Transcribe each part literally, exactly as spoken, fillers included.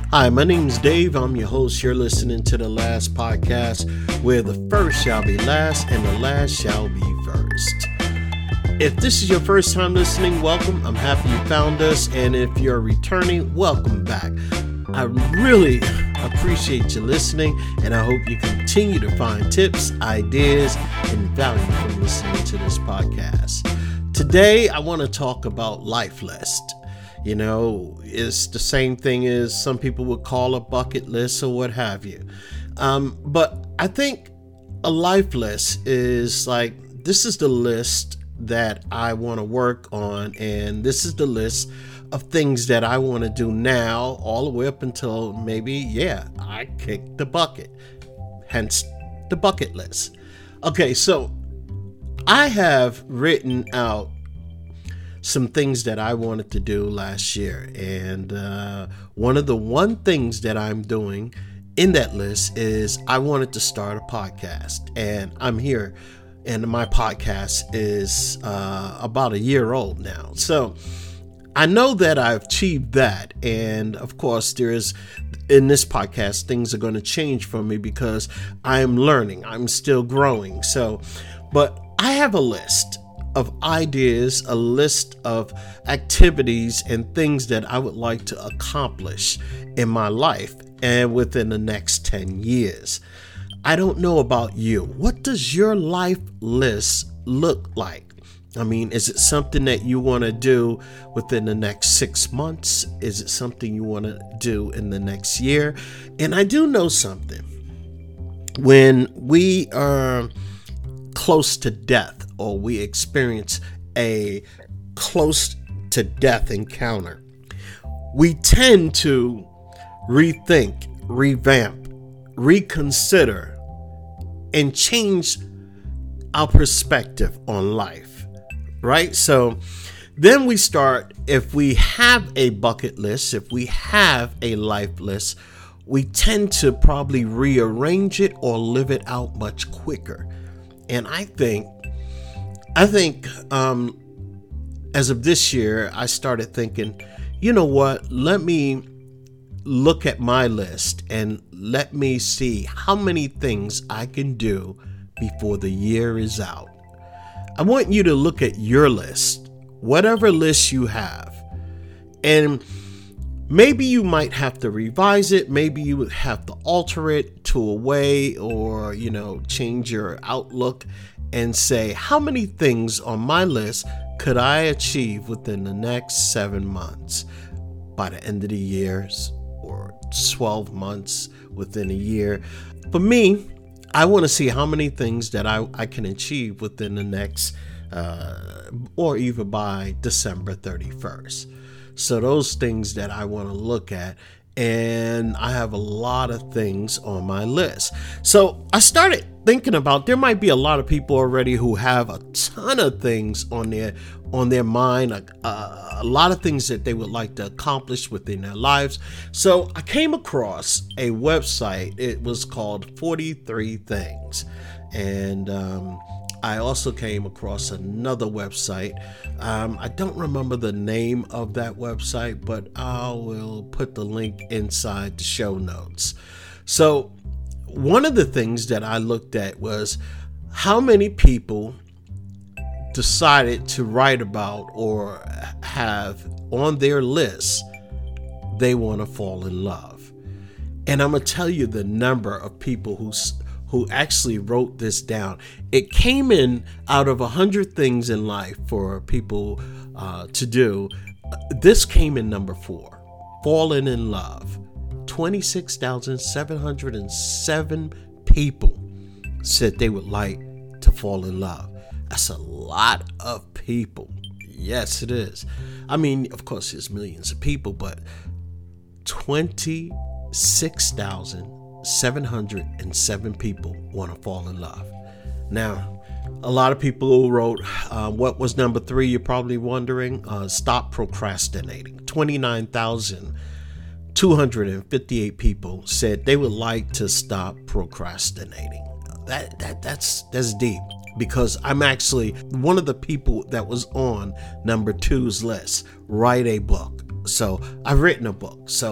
Hi, my name's Dave. I'm your host. You're listening to The Last Podcast, where the first shall be last and the last shall be first. If this is your first time listening, welcome. I'm happy you found us. And if you're returning, welcome back. I really appreciate you listening, and I hope you continue to find tips, ideas, and value from listening to this podcast. Today, I want to talk about life list. You know, it's the same thing as some people would call a bucket list or what have you. Um, but I think a life list is like, this is the list that I want to work on, and this is the list of things that I want to do now, all the way up until maybe, yeah, I kick the bucket. Hence the bucket list. Okay, so I have written out some things that I wanted to do last year. And uh, one of the one things that I'm doing in that list is I wanted to start a podcast. And I'm here, and my podcast is uh, about a year old now. So I know that I've achieved that. And of course, there is, in this podcast, things are going to change for me because I'm learning. I'm still growing. So, but I have a list of ideas, a list of activities and things that I would like to accomplish in my life and within the next ten years. I don't know about you. What does your life list look like? I mean, is it something that you want to do within the next six months? Is it something you want to do in the next year? And I do know something. When we are close to death, or we experience a close to death encounter, we tend to rethink, revamp, reconsider, and change our perspective on life, right? So then we start, if we have a bucket list, if we have a life list, we tend to probably rearrange it or live it out much quicker. And I think I think um, as of this year, I started thinking, you know what, let me look at my list and let me see how many things I can do before the year is out. I want you to look at your list, whatever list you have, and maybe you might have to revise it. Maybe you would have to alter it to a way, or, you know, change your outlook and say, how many things on my list could I achieve within the next seven months by the end of the year, or twelve months within a year? For me, I want to see how many things that I, I can achieve within the next, uh, or even by December thirty-first. So those things that I want to look at, and I have a lot of things on my list. So I started thinking about, there might be a lot of people already who have a ton of things on their on their mind, a, a, a lot of things that they would like to accomplish within their lives. So I came across a website. It was called forty-three things. And um, I also came across another website. Um, I don't remember the name of that website, but I will put the link inside the show notes. So one of the things that I looked at was how many people decided to write about or have on their list they want to fall in love. And I'm going to tell you the number of people who who actually wrote this down. It came in out of a hundred things in life for people uh, to do. This came in number four, falling in love. twenty-six thousand seven hundred seven people said they would like to fall in love. That's a lot of people. Yes, it is. I mean, of course, there's millions of people, but twenty-six thousand seven hundred seven people want to fall in love. Now, a lot of people wrote, uh, what was number three? You're probably wondering. Uh, stop procrastinating. twenty-nine thousand two hundred fifty-eight people said they would like to stop procrastinating. That that that's that's deep, because I'm actually one of the people that was on number two's list. Write a book. So I've written a book. So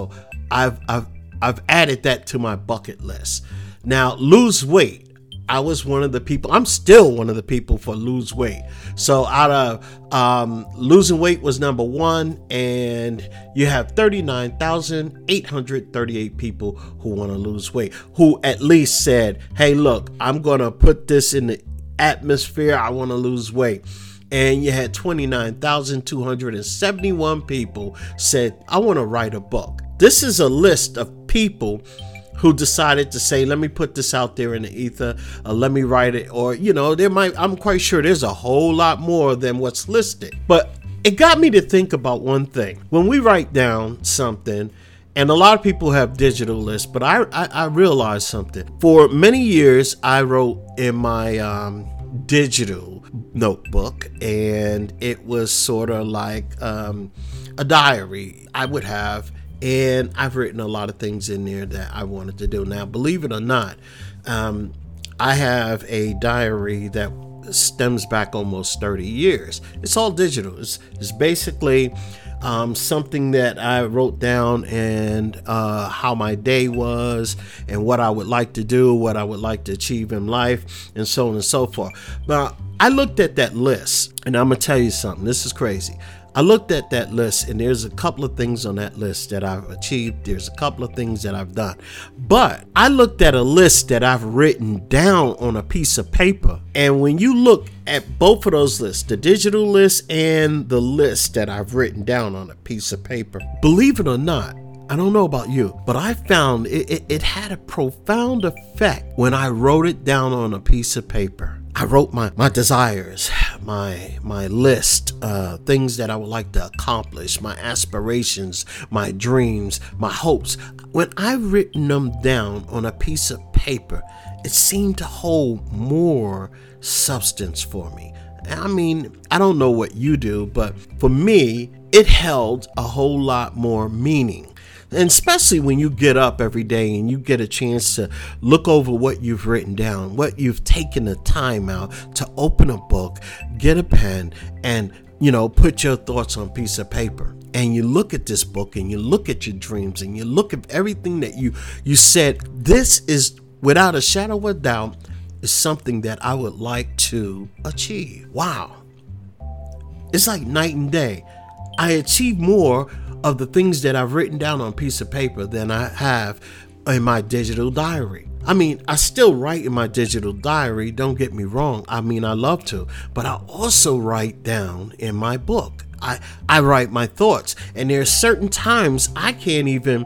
I've I've I've added that to my bucket list. Now, lose weight. I was one of the people. I'm still one of the people for lose weight. So out of um, losing weight was number one, and you have thirty-nine thousand eight hundred thirty-eight people who want to lose weight, who at least said, hey, look, I'm going to put this in the atmosphere. I want to lose weight. And you had twenty-nine thousand two hundred seventy-one people said, I want to write a book. This is a list of people who decided to say, let me put this out there in the ether, uh, let me write it. Or, you know, there might, I'm quite sure there's a whole lot more than what's listed. But it got me to think about one thing. When we write down something, and a lot of people have digital lists, but I, I, I realized something. For many years, I wrote in my um, digital notebook, and it was sort of like um, a diary I would have. And I've written a lot of things in there that I wanted to do. Now, believe it or not, um, I have a diary that stems back almost thirty years. It's all digital. It's, it's basically um, something that I wrote down, and uh, how my day was, and what I would like to do, what I would like to achieve in life, and so on and so forth. But I looked at that list, and I'm going to tell you something. This is crazy. I looked at that list, and there's a couple of things on that list that I've achieved. There's a couple of things that I've done. But I looked at a list that I've written down on a piece of paper. And when you look at both of those lists, the digital list and the list that I've written down on a piece of paper, believe it or not, I don't know about you, but I found it, it, it had a profound effect when I wrote it down on a piece of paper. I wrote my, my desires, my my list, uh, things that I would like to accomplish, my aspirations, my dreams, my hopes. When I've written them down on a piece of paper, it seemed to hold more substance for me. I mean, I don't know what you do, but for me, it held a whole lot more meaning. And especially when you get up every day and you get a chance to look over what you've written down, what you've taken the time out to open a book, get a pen, and, you know, put your thoughts on a piece of paper. And you look at this book, and you look at your dreams, and you look at everything that you, you said, this is, without a shadow of a doubt, is something that I would like to achieve. Wow. It's like night and day. I achieve more of the things that I've written down on a piece of paper than I have in my digital diary. I mean, I still write in my digital diary, don't get me wrong. I mean, I love to, but I also write down in my book. I, I write my thoughts, and there are certain times I can't even,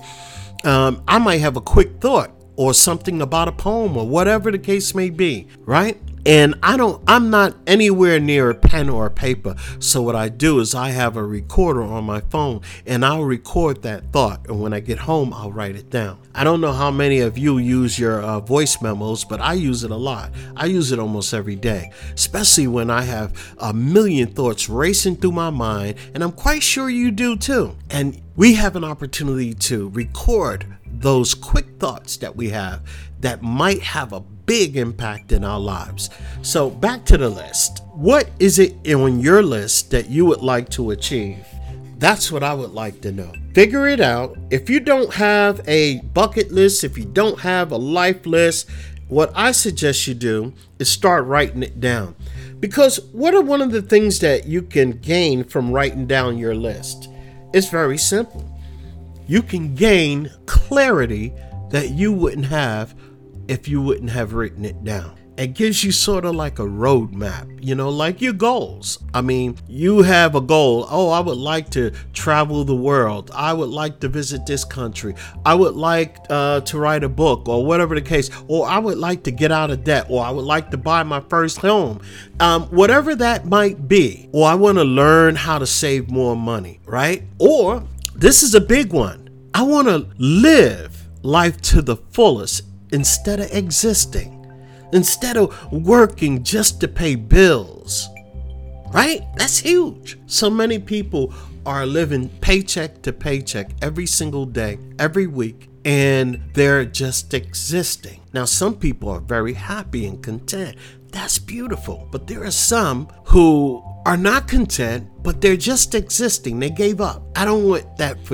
um, I might have a quick thought or something about a poem or whatever the case may be, right? And I don't, I'm not anywhere near a pen or a paper. So what I do is I have a recorder on my phone, and I'll record that thought. And when I get home, I'll write it down. I don't know how many of you use your uh, voice memos, but I use it a lot. I use it almost every day, especially when I have a million thoughts racing through my mind. And I'm quite sure you do too. And we have an opportunity to record those quick thoughts that we have that might have a big impact in our lives. So back to the list. What is it on your list that you would like to achieve? That's what I would like to know. Figure it out. If you don't have a bucket list, if you don't have a life list, what I suggest you do is start writing it down. Because what are one of the things that you can gain from writing down your list? It's very simple. You can gain clarity that you wouldn't have if you wouldn't have written it down. It gives you sort of like a roadmap, you know, like your goals. I mean, you have a goal. Oh, I would like to travel the world. I would like to visit this country. I would like uh, to write a book, or whatever the case. Or I would like to get out of debt. Or I would like to buy my first home. Um, whatever that might be. Or I want to learn how to save more money, right? Or this is a big one. I want to live life to the fullest instead of existing. Instead of working just to pay bills, right? That's huge. So many people are living paycheck to paycheck every single day, every week, and they're just existing. Now, some people are very happy and content. That's beautiful. But there are some who are not content, but they're just existing. They gave up. I don't want that for you.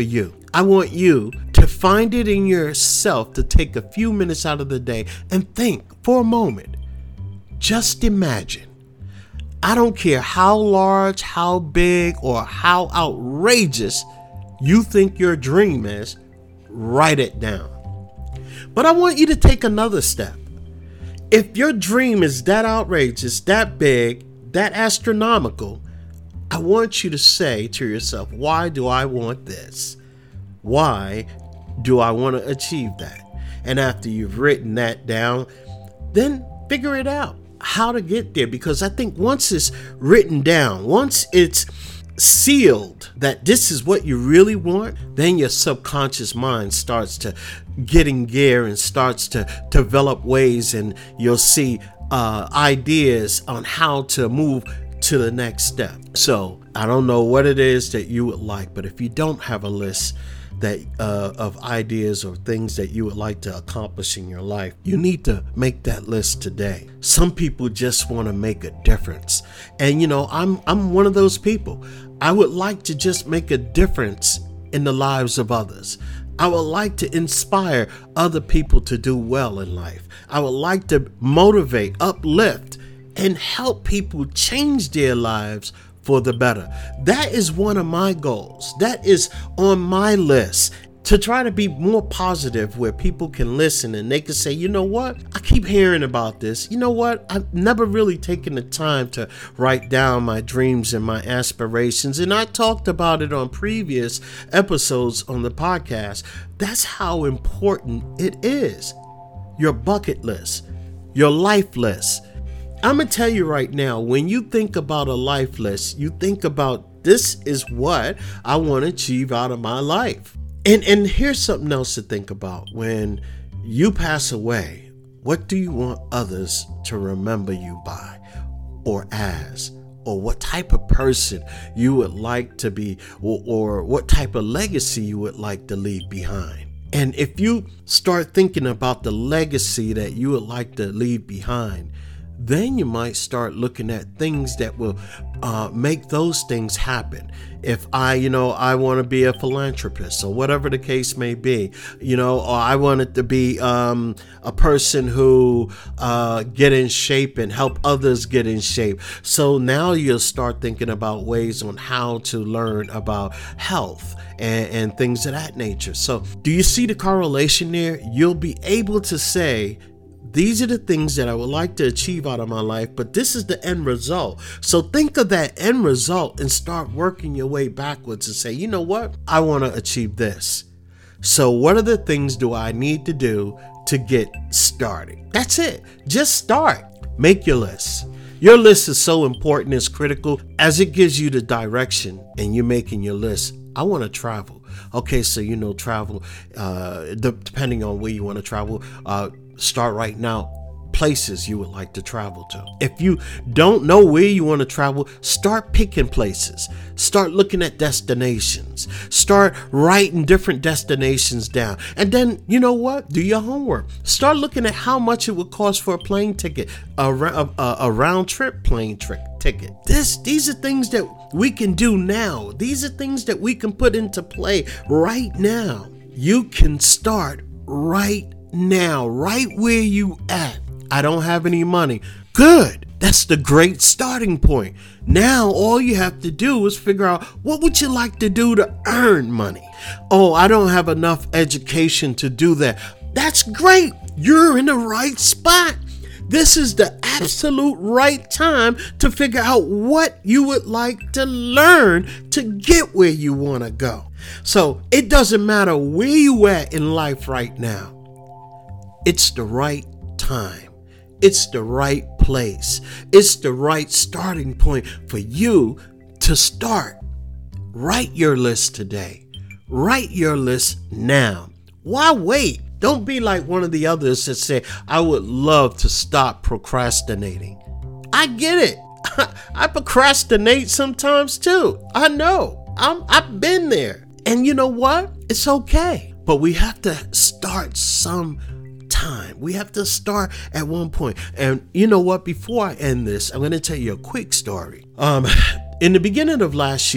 I want you to find it in yourself to take a few minutes out of the day and think for a moment. Just imagine. I don't care how large, how big, or how outrageous you think your dream is, write it down. But I want you to take another step. If your dream is that outrageous, that big, that astronomical, I want you to say to yourself, why do I want this? Why do I want to achieve that? And after you've written that down, then figure it out how to get there. Because I think once it's written down, once it's sealed that this is what you really want, then your subconscious mind starts to get in gear and starts to develop ways, and you'll see uh, ideas on how to move to the next step. So I don't know what it is that you would like, but if you don't have a list that uh, of ideas or things that you would like to accomplish in your life, you need to make that list today. Some people just want to make a difference. And you know, I'm I'm one of those people. I would like to just make a difference in the lives of others. I would like to inspire other people to do well in life. I would like to motivate, uplift, and help people change their lives for the better. That is one of my goals. That is on my list, to try to be more positive, where people can listen and they can say, you know what? I keep hearing about this. You know what? I've never really taken the time to write down my dreams and my aspirations. And I talked about it on previous episodes on the podcast. That's how important it is. Your bucket list, your life list. I'm going to tell you right now, when you think about a life list, you think about, this is what I want to achieve out of my life. And and here's something else to think about. When you pass away, what do you want others to remember you by or as? Or what type of person you would like to be, or, or what type of legacy you would like to leave behind? And if you start thinking about the legacy that you would like to leave behind, then you might start looking at things that will uh, make those things happen. If I, you know, I want to be a philanthropist, or whatever the case may be, you know, or I wanted to be um, a person who uh, get in shape and help others get in shape. So now you'll start thinking about ways on how to learn about health and, and things of that nature. So do you see the correlation there? You'll be able to say, these are the things that I would like to achieve out of my life, but this is the end result. So think of that end result and start working your way backwards and say, you know what? I want to achieve this. So what are the things do I need to do to get started? That's it. Just start. Make your list. Your list is so important, it's critical, as it gives you the direction and you're making your list. I want to travel. Okay, so you know, travel, uh, de- depending on where you want to travel, uh, start right now, places you would like to travel to. If you don't know where you want to travel, start picking places. Start looking at destinations. Start writing different destinations down. And then, you know what? Do your homework. Start looking at how much it would cost for a plane ticket, a, a, a round trip plane trip ticket. This, these are things that we can do now. These are things that we can put into play right now. You can start right now, right where you at. I don't have any money. Good. That's the great starting point. Now all you have to do is figure out, what would you like to do to earn money? Oh, I don't have enough education to do that. That's great. You're in the right spot. This is the absolute right time to figure out what you would like to learn to get where you want to go. So it doesn't matter where you at in life right now. It's the right time. It's the right place. It's the right starting point for you to start. Write your list today. Write your list now. Why wait? Don't be like one of the others that say, I would love to stop procrastinating. I get it. I procrastinate sometimes too. I know. I'm, I've been there. And you know what? It's okay. But we have to start some time. We have to start at one point. And you know what? Before I end this, I'm going to tell you a quick story. Um, in the beginning of last year,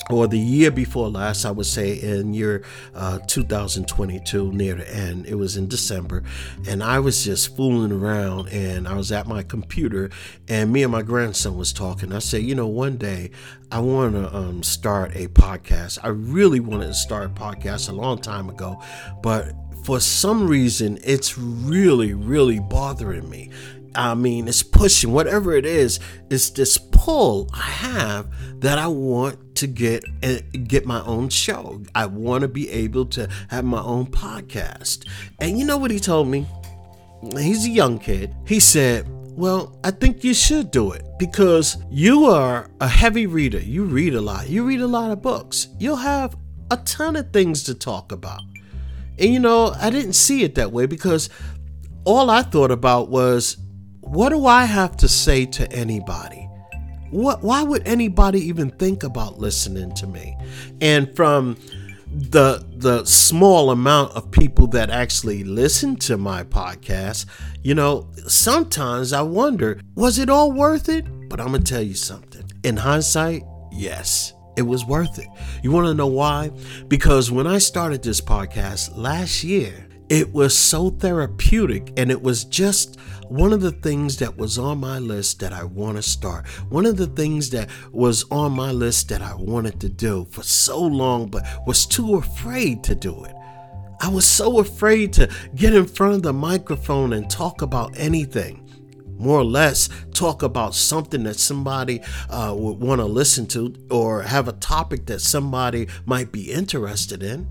or the year before last, I would say in year uh, two thousand twenty-two, near the end. It was in December, and I was just fooling around, and I was at my computer, and me and my grandson was talking. I said, you know, one day I want to um, start a podcast. I really wanted to start a podcast a long time ago, but for some reason, it's really, really bothering me. I mean, it's pushing, whatever it is, it's this pull I have that I want to get uh, get my own show. I want to be able to have my own podcast. And you know what he told me? He's a young kid. He said, well, I think you should do it because you are a heavy reader. You read a lot. You read a lot of books. You'll have a ton of things to talk about. And, you know, I didn't see it that way because all I thought about was, what do I have to say to anybody? What? Why would anybody even think about listening to me? And from the the small amount of people that actually listen to my podcast, you know, sometimes I wonder, was it all worth it? But I'm gonna tell you something. In hindsight, yes, it was worth it. You want to know why? Because when I started this podcast last year, it was so therapeutic, and it was just one of the things that was on my list that I want to start. One of the things that was on my list that I wanted to do for so long, but was too afraid to do it. I was so afraid to get in front of the microphone and talk about anything. More or less talk about something that somebody uh, would want to listen to, or have a topic that somebody might be interested in.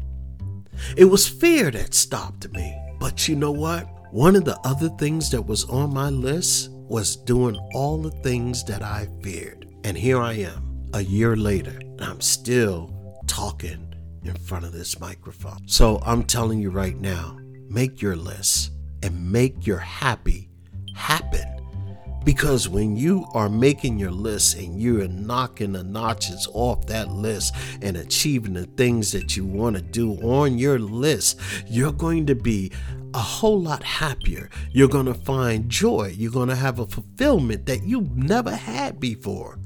It was fear that stopped me. But you know what? One of the other things that was on my list was doing all the things that I feared. And here I am, a year later, and I'm still talking in front of this microphone. So I'm telling you right now, make your list and make your happy happen. Because when you are making your list and you're knocking the notches off that list and achieving the things that you want to do on your list, you're going to be a whole lot happier. You're going to find joy. You're going to have a fulfillment that you've never had before.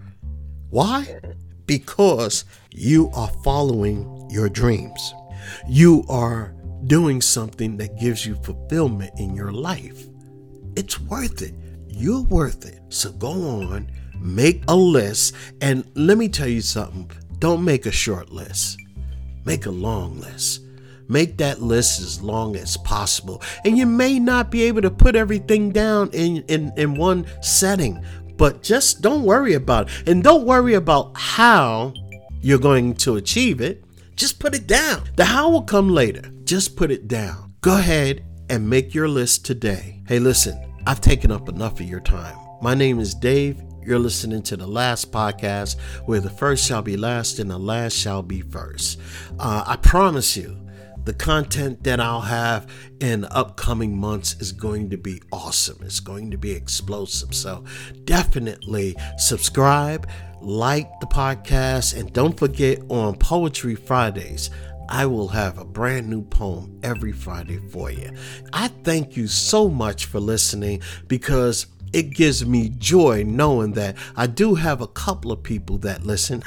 Why? Because you are following your dreams. You are doing something that gives you fulfillment in your life. It's worth it. You're worth it. So go on, make a list, and let me tell you something. Don't make a short list. Make a long list. Make that list as long as possible. And you may not be able to put everything down in, in, in one setting, but just don't worry about it. And don't worry about how you're going to achieve it. Just put it down. The how will come later. Just put it down. Go ahead and make your list today. Hey, listen. I've taken up enough of your time. My name is Dave. You're listening to the last podcast where the first shall be last and the last shall be first. Uh, I promise you, the content that I'll have in upcoming months is going to be awesome. It's going to be explosive. So definitely subscribe, like the podcast, and don't forget on Poetry Fridays, I will have a brand new poem every Friday for you. I thank you so much for listening because it gives me joy knowing that I do have a couple of people that listen.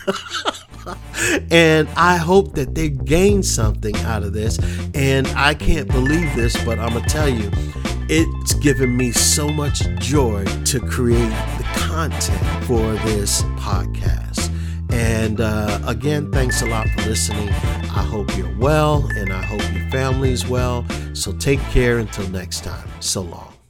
And I hope that they gain something out of this. And I can't believe this, but I'm going to tell you, it's given me so much joy to create the content for this podcast. And uh, again, thanks a lot for listening. I hope you're well, and I hope your family is well. So take care until next time. So long.